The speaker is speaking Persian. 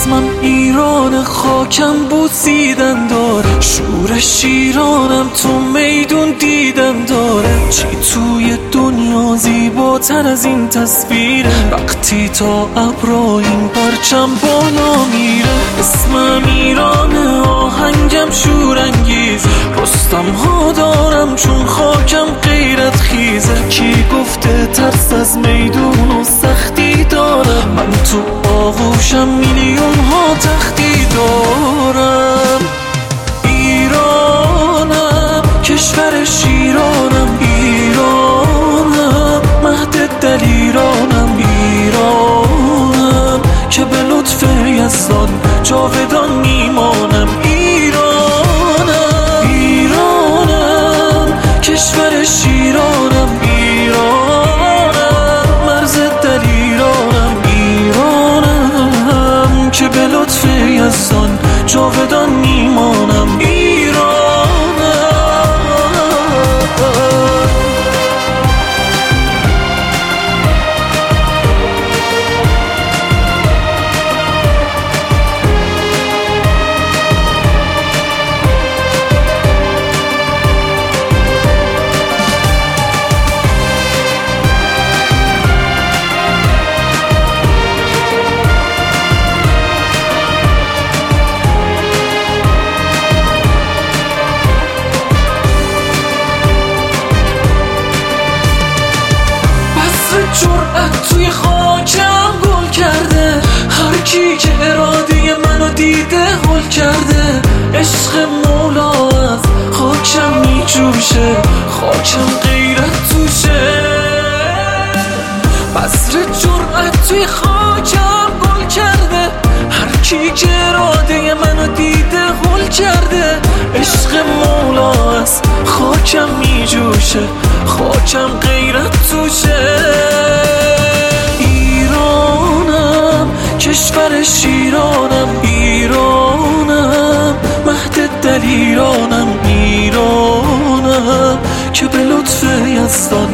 اسمم ایران، خاکم بوسیدن داره، شور شیرانم تو میدون دیدن داره. چی توی دنیا زیباتر از این تصویره، وقتی تا ابرا این پرچم بالا میره. اسمم ایرانه، آهنگم شورانگیز، رستم ها دارم چون خاکم غیرت خیزه. کی گفته ترس از میدون و سختی دارم، من تو آغوشم میلیون ها تختی دارم. ایرانم کشور شیرانم، ایرانم مهد دلیرانم، ایرانم که به لطف یزدان جاودان میمانم. ایرانم، ایرانم کشور شیرانم، ایرانم مرز دلیرانم، ایرانم که به لطف یزدان جاودان میمانم. جرأت توی خاکم گل کرده، هر کی که اراده منو دیده هل کرده. عشق مولا از خاکم میجوشه، خاکم غیرت توشه. بذر جرأت توی خاکم گل کرده، هر کی که اراده منو دیده هل کرده. عشق مولا از خاکم میجوشه، خاکم غیرت توشه. ایرانم کشور شیرانم، ایرانم مهد دلیرانم، ایرانم که به لطف یزدان